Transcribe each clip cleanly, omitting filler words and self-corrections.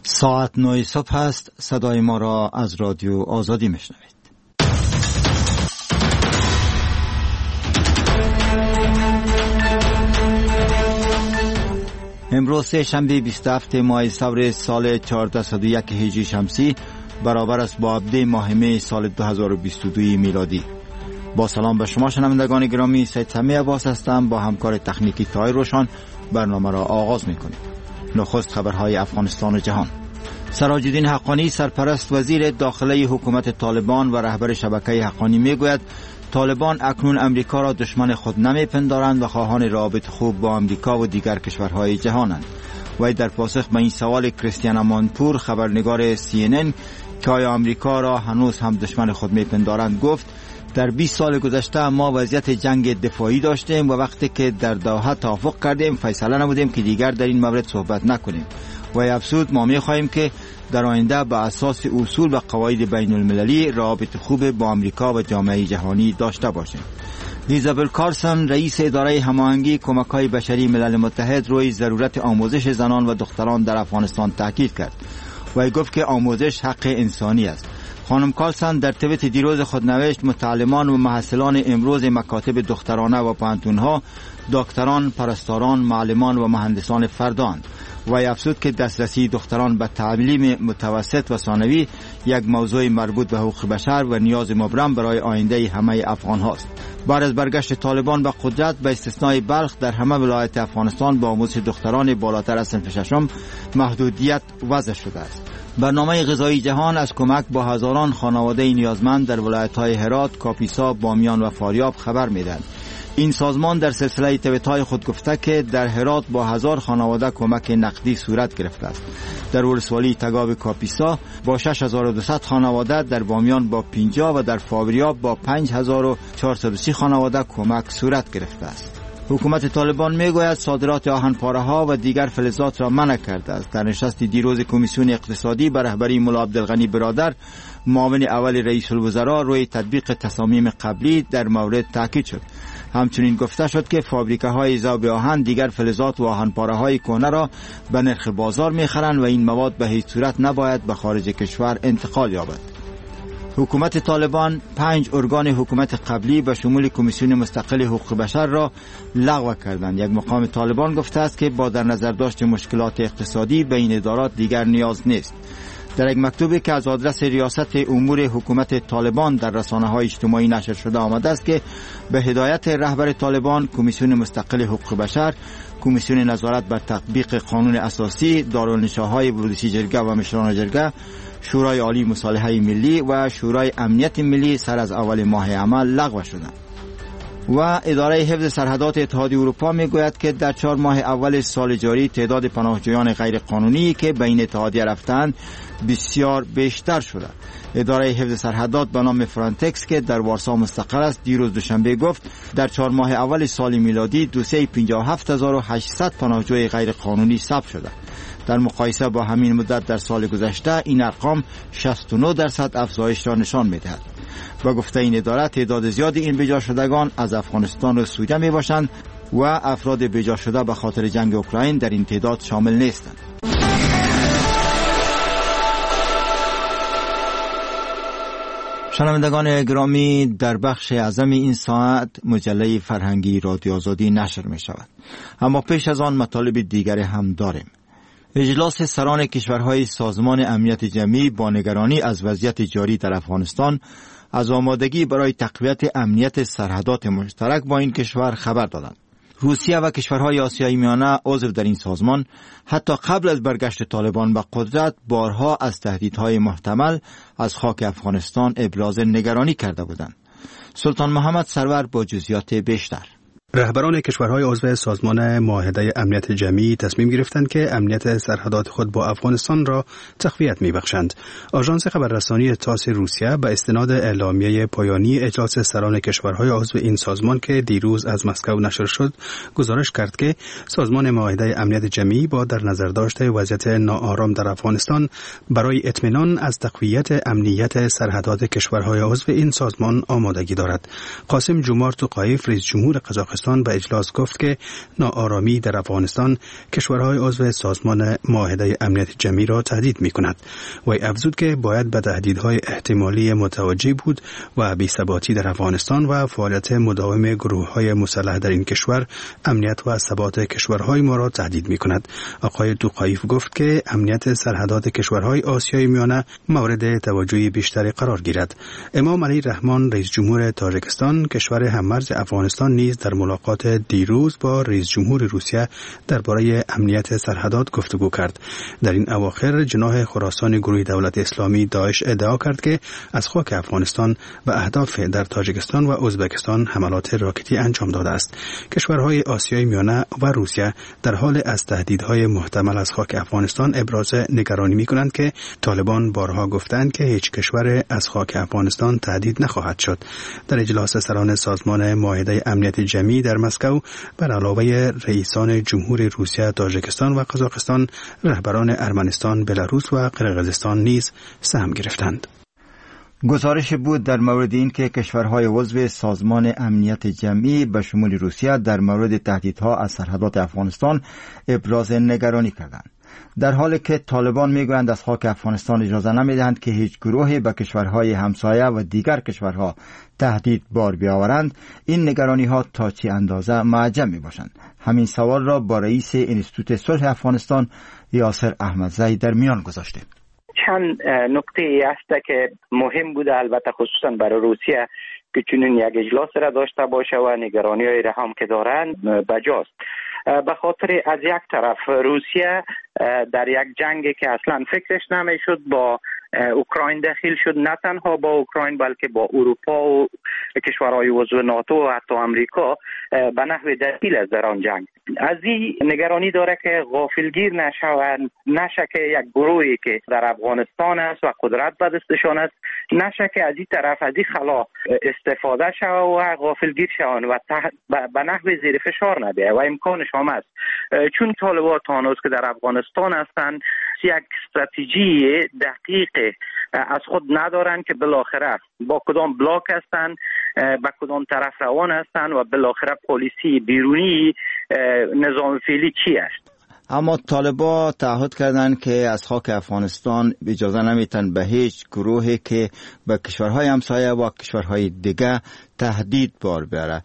ساعت 9 صبح است. صدای ما را از رادیو آزادی میشنوید. امروز شنبه 27 ماه ثور سال 1401 هجری شمسی برابر است با 17 ماه می سال 2022 میلادی. با سلام به شما شنوندگان گرامی، سید سمی عباس هستم. با همکار تکنیکی طاهر روشن برنامه را آغاز میکنیم. نخست خبرهای افغانستان و جهان. سراج الدین حقانی سرپرست وزیر داخلی حکومت طالبان و رهبر شبکه حقانی میگوید طالبان اکنون امریکا را دشمن خود نمیپندارند و خواهان رابط خوب با امریکا و دیگر کشورهای جهانند. وی در پاسخ به این سوال کریستیان امانپور خبرنگار CNN که آیا امریکا را هنوز هم دشمن خود میپندارند گفت در 20 سال گذشته ما وضعیت جنگ دفاعی داشتیم و وقتی که در دوحه توافق کردیم فیصله نمودیم که دیگر در این مورد صحبت نکنیم. و افزود ما می‌خواهیم که در آینده به اساس اصول و قواعد بین المللی رابط خوب با امریکا و جامعه جهانی داشته باشیم. ایزابل کارسون رئیس اداره هماهنگی کمک‌های بشری ملل متحد روی ضرورت آموزش زنان و دختران در افغانستان تاکید کرد و گفت که آموزش حق انسانی است. خانم کارسون در توییت دیروز خود نوشت متعلمان و محصلان امروز مکاتب دخترانه و پانتون‌ها دکتران، پرستاران، معلمان و مهندسان فرداند. و افزود که دسترسی دختران به تعلیم متوسط و ثانوی یک موضوع مربوط به حقوق بشر و نیاز مبرم برای آینده همه افغان هاست. بعد از برگشت طالبان به قدرت به استثنای بلخ در همه ولایت افغانستان با آموزش دختران بالاتر از صنف ششم محدودیت وضع شده است. برنامه غذایی جهان از کمک با هزاران خانواده نیازمند در ولایت‌های هرات، کاپیسا، بامیان و فاریاب خبر می‌دهد. این سازمان در سلسله توییت‌های خود گفته که در هرات با 1000 خانواده کمک نقدی صورت گرفته است. در ولسوالی تگاب کاپیسا با 6200 خانواده، در بامیان با 50 و در فاریاب با 5430 خانواده کمک صورت گرفته است. حکومت طالبان میگوید صادرات آهن‌پاره‌ها و دیگر فلزات را منع کرده است. در نشست دیروز کمیسیون اقتصادی به رهبری ملا عبدالغنی برادر معاون اول رئیس الوزراء روی تطبیق تصامیم قبلی در مورد تاکید شد. همچنین گفته شد که فابریکه‌های ذوب آهن دیگر فلزات و آهن‌پاره‌های کهنه را به نرخ بازار می‌خرند و این مواد به هیچ صورت نباید به خارج کشور انتقال یابد. حکومت طالبان 5 ارگان حکومت قبلی به شمول کمیسیون مستقل حقوق بشر را لغو کردند. یک مقام طالبان گفته است که با در نظر داشت مشکلات اقتصادی به این ادارات دیگر نیاز نیست. در یک مکتوبی که از آدرس ریاست امور حکومت طالبان در رسانه‌های اجتماعی نشر شده آمده است که به هدایت رهبر طالبان کمیسیون مستقل حقوق بشر، کمیسیون نظارت بر تطبیق قانون اساسی، دارالنشاهای ولسی جرگه و مشران جرگه، شورای عالی مصالحه ملی و شورای امنیت ملی سر از اول ماه عمل لغو شدند. و اداره حفظ سرحدات اتحادیه اروپا میگوید که در 4 ماه اول سال جاری تعداد پناهجویان غیر قانونی که بین اتحادیه رفتند بسیار بیشتر شده. اداره حفظ سرحدات به نام فرانتکس که در وارسا مستقر است دیروز دوشنبه گفت در 4 ماه اول سال میلادی 257800 پناهجوی غیر قانونی ثبت شده. در مقایسه با همین مدت در سال گذشته این ارقام 69% افزایش را نشان می‌دهد. با گفته این اداره تعداد زیادی این بجا شدگان از افغانستان و سوریه می باشند و افراد بجا شده به خاطر جنگ اوکراین در این تعداد شامل نیستند. شنوندگان گرامی، در بخش اعظم این ساعت مجله فرهنگی رادیو آزادی نشر می شود. اما پیش از آن مطالب دیگر هم داریم. اجلاس سران کشورهای سازمان امنیت جمعی با نگرانی از وضعیت جاری در افغانستان از آمادگی برای تقویت امنیت سرحدات مشترک با این کشور خبر دادند. روسیه و کشورهای آسیای میانه عضو در این سازمان حتی قبل از برگشت طالبان به قدرت بارها از تهدیدهای محتمل از خاک افغانستان ابراز نگرانی کرده بودند. سلطان محمد سرور با جزئیات بیشتر. رهبران کشورهای عضو سازمان معاهده امنیت جمعی تصمیم گرفتند که امنیت سرحدات خود با افغانستان را تقویت می‌بخشند. آژانس خبررسانی تاس روسیه به استناد اعلامیه پایانی اجلاس سران کشورهای عضو این سازمان که دیروز از مسکو نشر شد، گزارش کرد که سازمان معاهده امنیت جمعی با در نظر داشته وضعیت ناآرام در افغانستان برای اطمینان از تقویت امنیت سرحدات کشورهای عضو این سازمان آمادگی دارد. قاسم جومار توقایف رئیس جمهور قزاقستان قزاقستان به اجلاس گفت که ناآرامی در افغانستان کشورهای عضو سازمان معاهده امنیت جمعی را تهدید می‌کند. وی افزود که باید به تهدیدهای احتمالی متوجه بود و بی‌ثباتی در افغانستان و فعالیت مداوم گروه‌های مسلح در این کشور امنیت و ثبات کشورهای ما را تهدید می‌کند. آقای توقایف گفت که امنیت سرحدات کشورهای آسیای میانه مورد توجه بیشتری قرار گیرد. امام علی رحمان رئیس جمهور تاجیکستان کشور هممرز افغانستان نیز در ملاقات دیروز با رئیس جمهور روسیه درباره امنیت سرحدات گفتگو کرد. در این اواخر جناح خراسان گروه دولت اسلامی داعش ادعا کرد که از خاک افغانستان و اهداف در تاجیکستان و ازبکستان حملات راکتی انجام داده است. کشورهای آسیای میانه و روسیه در حال از تهدیدهای محتمل از خاک افغانستان ابراز نگرانی می‌کنند که طالبان بارها گفتند که هیچ کشور از خاک افغانستان تهدید نخواهد شد. در اجلاس سران سازمان معاهده امنیت جمعی در مسکو بر علاوه رئیسان جمهور روسیه، تاجیکستان و قزاقستان، رهبران ارمنستان، بلاروس و قرقیزستان نیز سهم گرفتند. گزارش بود در مورد این که کشورهای عضو سازمان امنیت جمعی به شمول روسیه در مورد تهدیدها از سرحدات افغانستان ابراز نگرانی کردند. در حالی که طالبان میگویند از خاک افغانستان اجازه نمیدهند که هیچ گروهی به کشورهای همسایه و دیگر کشورها تهدید بار بیاورند، این نگرانی ها تا چه اندازه معجم می باشند؟ همین سوال را با رئیس انستیتوت صلح افغانستان یاسر احمدزی در میان گذاشته. چند نکته است که مهم بوده، البته خصوصا برای روسیه که چنین یک اجلاس را داشته باشه و نگرانی‌های را هم که دارند بجاست. به خاطر از یک طرف روسیه در یک جنگی که اصلا فکرش نمیشد با اوکراین داخل شد، نه تنها با اوکراین بلکه با اروپا و کشورهای عضو ناتو و حتی امریکا به نحو دخیل در آن جنگ. از این نگرانی داره که غافلگیر نشه که یک گروهی که در افغانستان است و قدرت به دستشان است، نشه که از این طرف از این خلا استفاده شود و غافلگیر شوند و به نحو زیر فشار نده و امکانش هم است. چون طالبان تانوز که در افغانستان هستند یک استراتژی دقیق از خود ندارن که بالاخره با کدام بلاک هستن، با کدام طرف روان هستن و بالاخره پالیسی بیرونی نظام فعلی چی است. اما طالبان تعهد کردند که از خاک افغانستان اجازه نمیتن به هیچ گروهی که به کشورهای همسایه و کشورهای دیگه تهدید بار بیاره.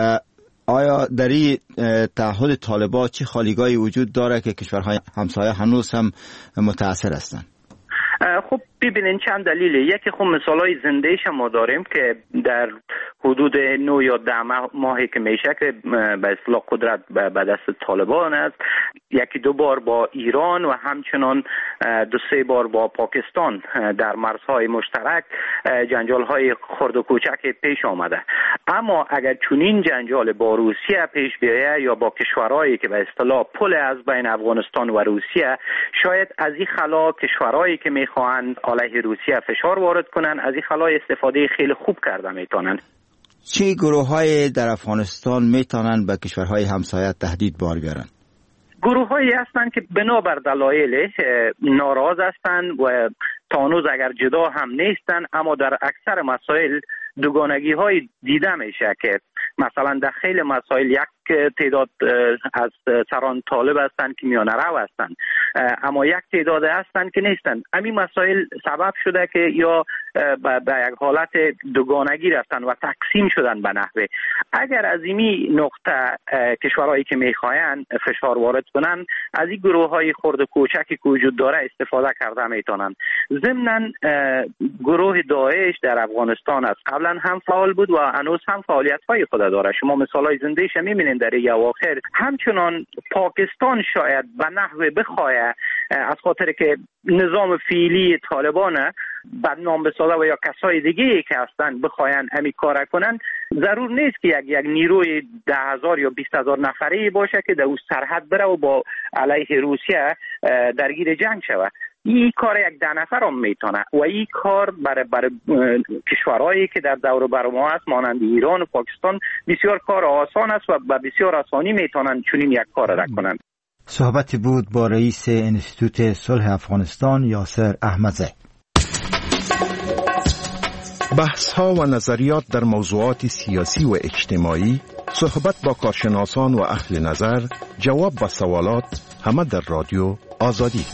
آیا در این تعهد طالبان چه خالیگاهی وجود داره که کشورهای همسایه هنوز هم متاثر هستند؟ خب ببینین چند دلیله. یکی خب مثالای زندهش ما داریم که در حدود 9 یا 10 ماهی که میشه که به اصطلاح قدرت به دست طالبان است، یکی 2 بار با ایران و همچنان 2-3 بار با پاکستان در مرزهای مشترک جنجال‌های خرد و کوچک پیش آمده. اما اگر چنین جنجال با روسیه پیش بیاید یا با کشورهایی که به اصطلاح پل از بین افغانستان و روسیه، شاید از این خلا کشورهایی که میخواهند علیه روسیه فشار وارد کنن از این خلا استفاده خیلی خوب کرده میتونن. چه گروه‌های در افغانستان میتونن به کشورهای همسایه تهدید بار بیارن؟ گروه‌هایی هستند که بنابر دلایل ناراض هستند و تانوز اگر جدا هم نیستن، اما در اکثر مسائل دوگانگی‌های دیده میشه که مثلا در خیلی مسائل یک تعداد از سران طالب هستند که میانه رو هستند، اما یک تعداد هستند که نیستند. همین مسائل سبب شده که یا به یک حالت دوگانگی رفتن و تقسیم شدن به نحوه. اگر از این نقطه کشورهایی که میخواین فشار وارد کنن از این گروه‌های خرد و کوچکی که وجود داره استفاده کرده میتونن. ضمناً گروه داعش در افغانستان است، قبلا هم فعال بود و هنوز هم فعالیت‌های خود داره. شما مثالای زندهش می‌بینید در این اواخر. همچنان پاکستان شاید به نحوه بخواه از خاطر که نظام فعلی طالبان بدنام بسازه و یا کسای دیگه که هستن بخواین همین کار کنن، ضرور نیست که یک نیروی 10,000 یا 20,000 نفری باشه که در اون سرحد بره و با علیه روسیه درگیر جنگ شود. این کار یک 10 نفر هم میتونه و این کار برای کشورهایی که در دور و بر ما هست مانند ایران و پاکستان بسیار کار آسان است و به بسیار آسانی میتونن چنین یک کار را کنند. صحبتی بود با رئیس انستیتوت صلح افغانستان یاسر احمدزی. بحث ها و نظریات در موضوعات سیاسی و اجتماعی، صحبت با کارشناسان و اهل نظر، جواب به سوالات، همه در رادیو آزادی.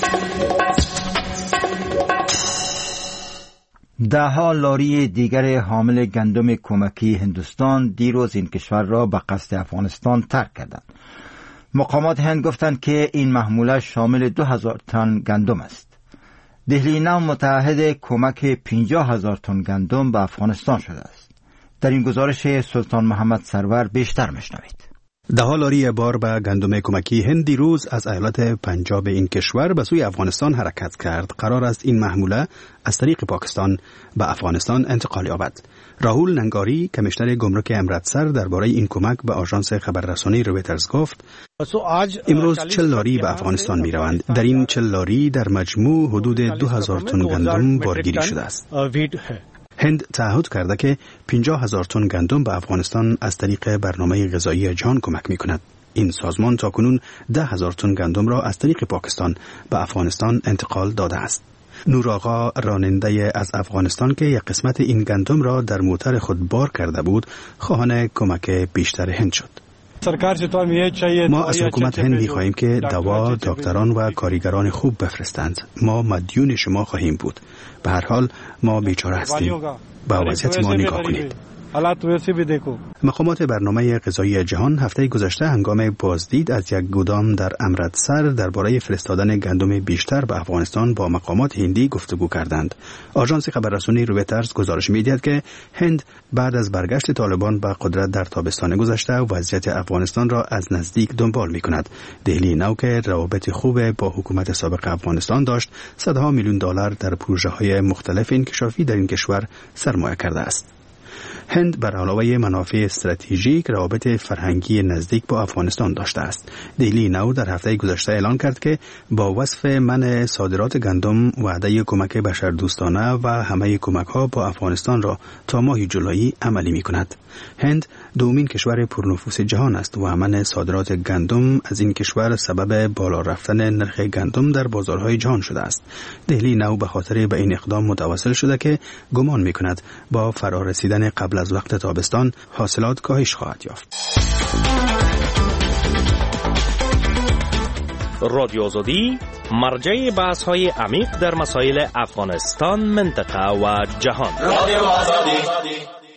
ده‌ها لاری دیگر حامل گندم کمکی هندوستان دیروز این کشور را به قصد افغانستان ترک کردند. مقامات هند گفتند که این محموله شامل 2000 تن گندم است. دهلی نو متعهد کمک 50,000 تن گندم به افغانستان شده است. در این گزارش سلطان محمد سرور بیشتر میشنوید. ده‌ها لاری بار به گندم کمکی هند دیروز از ایالت پنجاب این کشور به سوی افغانستان حرکت کرد. قرار است این محموله از طریق پاکستان به افغانستان انتقال یابد. راهول ننگاری کمیشنر گمرک امرتسر درباره این کمک به آژانس خبررسانی رویترز گفت: امروز 40 لاری به افغانستان می روند. در این 40 لاری در مجموع حدود 2000 تن گندم بارگیری شده است. هند تعهد کرده که 50,000 تن گندم به افغانستان از طریق برنامه غذایی جهان کمک می کند. این سازمان تاکنون 10,000 تن گندم را از طریق پاکستان به افغانستان انتقال داده است. نور آقا راننده از افغانستان که یک قسمت این گندم را در موتر خود بار کرده بود، خواهان کمک بیشتر هند شد. ما از حکومت هند می خواهیم که دوا، دکتران و کارگران خوب بفرستند. ما مدیون شما خواهیم بود. به هر حال ما بیچاره هستیم. با وضعیت ما نگاه کنید. مقامات برنامه غذایی جهان هفته گذشته هنگام بازدید از یک گودام در امرتسر درباره فرستادن گندم بیشتر به افغانستان با مقامات هندی گفتگو کردند. آژانس خبررسانی رویترز گزارش می‌دهد که هند بعد از برگشت طالبان به قدرت در تابستان گذشته وضعیت افغانستان را از نزدیک دنبال می‌کند. دهلی نو که روابط خوب با حکومت سابق افغانستان داشت، صدها میلیون دلار در پروژه‌های مختلف انکشافی در این کشور سرمایه کرده است. هند بر علاوه منافع استراتژیک روابط فرهنگی نزدیک با افغانستان داشته است. دهلی نو در هفته گذشته اعلان کرد که با وصف منع صادرات گندم وعده کمک بشردوستانه و همه کمک‌ها با افغانستان را تا ماه جولای عملی می‌کند. هند دومین کشور پرنفوذ جهان است و منع صادرات گندم از این کشور سبب بالا رفتن نرخ گندم در بازارهای جهان شده است. دهلی نو به خاطر به این اقدام متوسل شده که گمان می‌کند با فرارسیدن قبل از وقت تابستان حاصلات کاهش خواهد یافت. رادیو آزادی مرجع بحث‌های عمیق در مسائل افغانستان، منطقه و جهان. رادیو آزادی.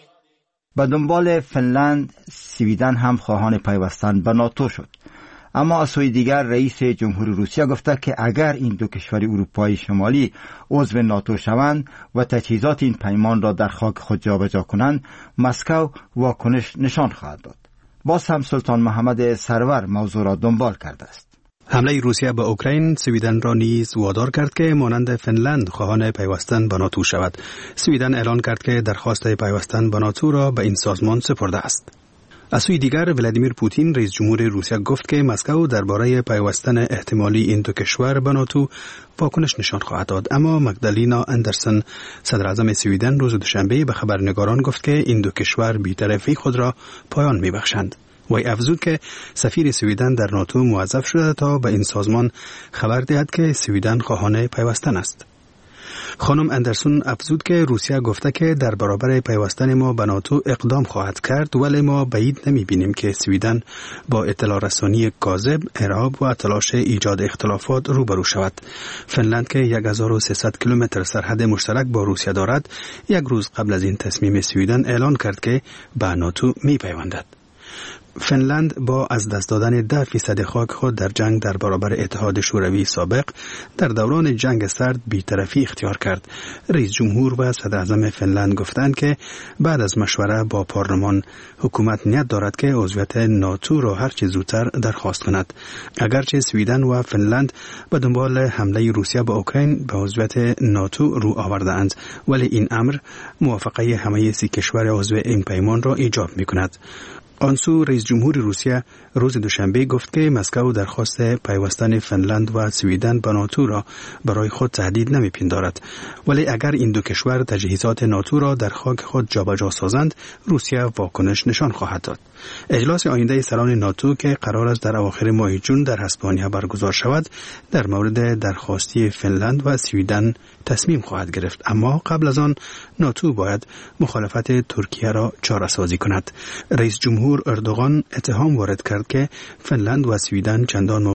به دنبال فنلند، سویدن هم خواهان پیوستن به ناتو شد. اما از سوی دیگر رئیس جمهور روسیه گفته که اگر این دو کشور اروپای شمالی عضو ناتو شوند و تجهیزات این پیمان را در خاک خود جابجا کنند، مسکو واکنش نشان خواهد داد. باز هم سلطان محمد سرور موضوع را دنبال کرده است. حمله روسیه به اوکراین سویدن را نیز وادار کرد که مانند فنلند خواهان پیوستن به ناتو شود. سویدن اعلان کرد که درخواست پیوستن به ناتو را به این سازمان سپرده است. از سوی دیگر ولادیمیر پوتین رئیس جمهور روسیه گفت که مسکو درباره پیوستن احتمالی این دو کشور به ناتو واکنش نشان خواهد داد. اما مگدالینا اندرسن صدر اعظم سویدن روز دوشنبه به خبرنگاران گفت که این دو کشور بی‌طرفی خود را پایان می‌بخشند. وی افزود که سفیر سویدن در ناتو موظف شده تا به این سازمان خبر دهد که سویدن خواهان پیوستن است. خانم اندرسون افزود که روسیه گفته که در برابر پیوستن ما به ناتو اقدام خواهد کرد، ولی ما بعید نمی‌بینیم که سویدن با اطلاع رسانی کاذب، ارهاب و تلاش ایجاد اختلافات روبرو شود. فنلند که 1300 کیلومتر سرحد مشترک با روسیه دارد، یک روز قبل از این تصمیم سویدن اعلان کرد که به ناتو می‌پیوندد. فنلند با از دست دادن 10% خاک خود در جنگ در برابر اتحاد شوروی سابق در دوران جنگ سرد بی‌طرفی اختیار کرد. رئیس جمهور و صدر اعظم فنلند گفتند که بعد از مشوره با پارلمان حکومت نیت دارد که عضویت ناتو را هر چه زودتر درخواست کند. اگرچه سویدن و فنلند به دنبال حمله روسیه به اوکراین به عضویت ناتو رو آورده‌اند، ولی این امر موافقه همه 30 کشور عضو این پیمان را ایجاب می‌کند. آنسو رئیس جمهور روسیه روز دوشنبه گفت که مسکو درخواست پیوستن فنلند و سویدن به ناتو را برای خود تهدید نمی‌پندارد، ولی اگر این دو کشور تجهیزات ناتو را در خاک خود جابجا سازند، روسیه واکنش نشان خواهد داد. اجلاس آینده سران ناتو که قرار است در اواخر ماه جون در اسپانیا برگزار شود، در مورد درخواستی فنلند و سویدن تصمیم خواهد گرفت، اما قبل از آن ناتو باید مخالفت ترکیه را چاره‌سازی کند. رئیس جمهور جمهور اردوغان اتهام وارد کرد که فنلند و سویدن چندان